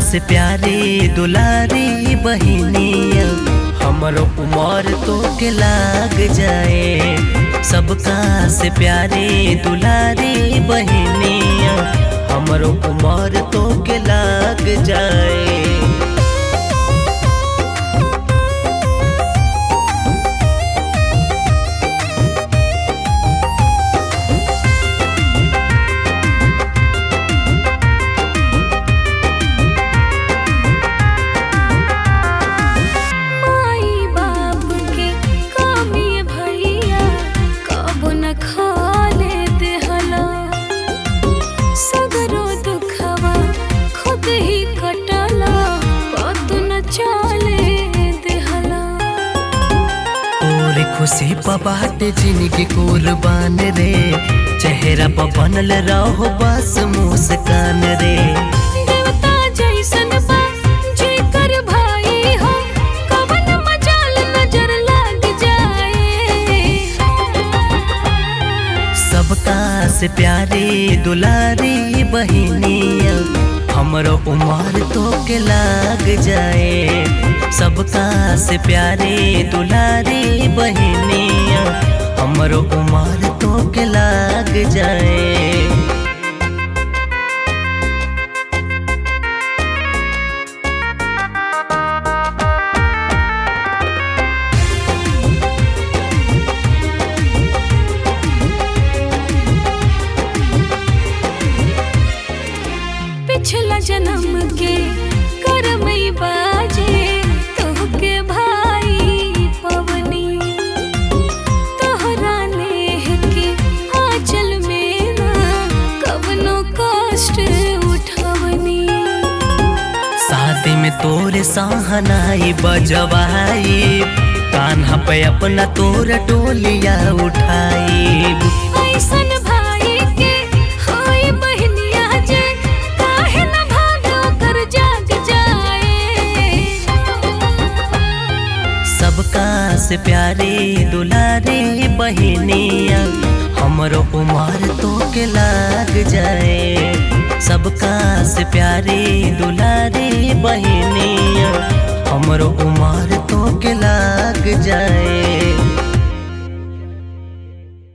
से प्यारे दुलारी बहिनिया हमरो उमर तो के लाग जाए। सबका से प्यारे दुलारी बहिनिया हमरो उमर तो के लाग जाए। खुशी पबाट जिनकी कुर्बान रे, चेहरा पर बनल रहो बस मुस्कान रे। देवता जैसन बा जेकर भाई हो, कवन मजाल नजर लग जाए। सबका से प्यारे दुलारी बहिनिया हमरो उमर तो के लाग जाए। सबका से प्यारे दुलारी बहिनिया हमरो उमर तो के लाग जाए। पिछला जन्म के करमई बाजे तोहके भाई पवनी, तोहरा नेह के आंचल में ना कवनो कष्ट उठवनी। शादी में तोरे सहनाई बजवाई, कान्हा पे अपना तोर टोलिया उठाई। ऐसन भाई के होई बहनिया जे काहे न भागो कर जाग जाए। सबका से प्यारे दुलारे बहिनिया हमरो उमर तो के लाग जाए। सबका से प्यारे दुलारे बहिनिया हमरो उमर तो के लाग जाए।